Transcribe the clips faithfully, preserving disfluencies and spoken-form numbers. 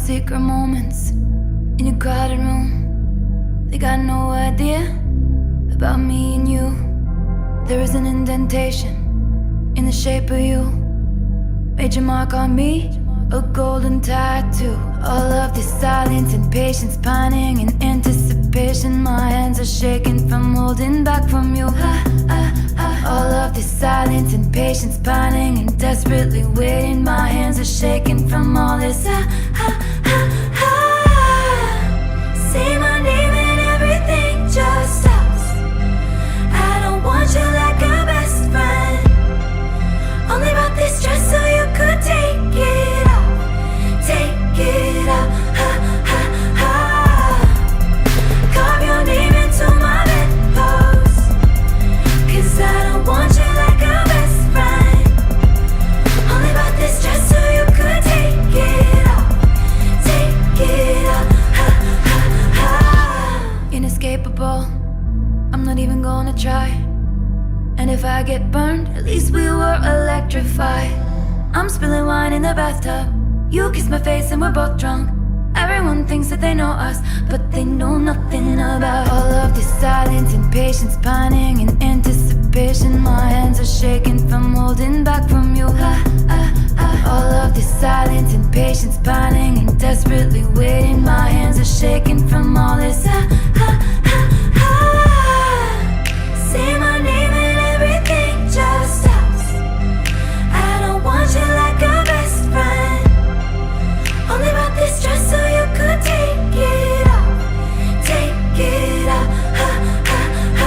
secret moments in a crowded room. They got no idea about me and you. There is an indentation in the shape of you. Made your mark on me, a golden tattoo. All of this silence and patience, pining in anticipation. My hands are shaking from holding back from you. Ah, ah, ah. All of this silence and patience, pining and desperately waiting. My hands are shaking from all this. Ah, ah, ah, ah. Say my name and everything just stops. I don't want you like a best friend. Only about this just so you could take it off. Take it off. Ha, ha, ha. Carve your name into my bedpost. Cause I don't want you like a best friend. Only about this just so you could take it off. Take it off. Ha, ha, ha. Inescapable, I'm not even gonna try. And if I get burned, at least we were electrified. I'm spilling wine in the bathtub. You kiss my face and we're both drunk. Everyone thinks that they know us, but they know nothing about all of this silence and patience, pining in anticipation. My hands are shaking from holding back from you. Ah, ah, ah. All of this silence and patience, pining and desperately waiting. My hands are shaking from all this. Ah, ah, ah, ah. Say my name and everything just stops. I don't want you like a best friend. Only about this just so you could take it off. Take it off. Ha, ha,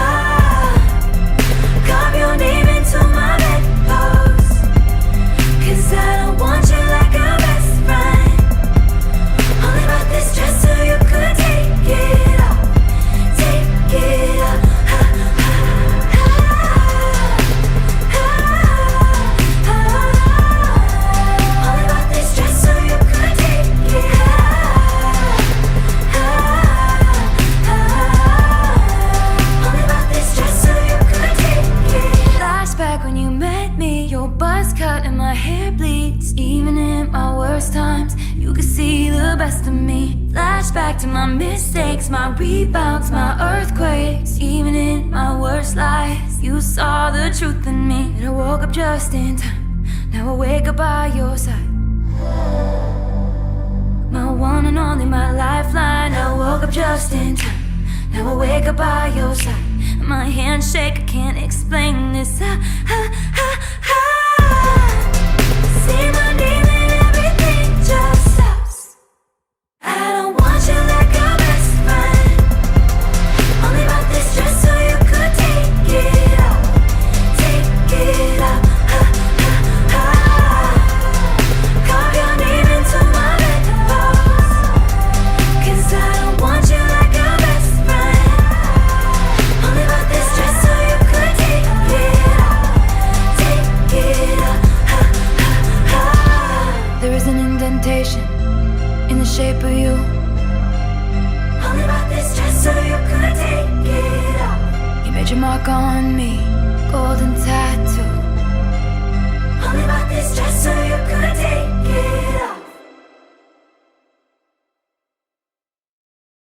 ha. Carve your name into my bedpost. Cause I don't want you like a best friend. Only about this just so you could take it off. Take it off. Ha, ha, ha, ha. Only about this just so you could take it off. Only about this just so you could take it. Flashback when you met me, your buzz cut and my hair bleeds. Even in my worst times, you could see the best of me. Flashback to my mistakes, my rebounds, my earthquakes. Even in my worst lies, you saw the truth in me. And I woke up just in time. Now I wake up by your side. My one and only, my lifeline. I woke up just in time. Now I wake up by your side. My hands shake, I can't explain this. Ah, ah, ah, ah. Say my name and everything just stops. I don't want you like a best friend. Only about this just so you could take it off. Take it off. Ha, ha, ha. Carve your name into my bedpost. Cause I don't want you like a best friend. Only about this just so you could take it off. Take it off. Ha, ha, ha. There is an indentation in the shape of you. Only about this just so you could take it off. You made your mark on me, golden tattoo. Only about this just so you could take it off.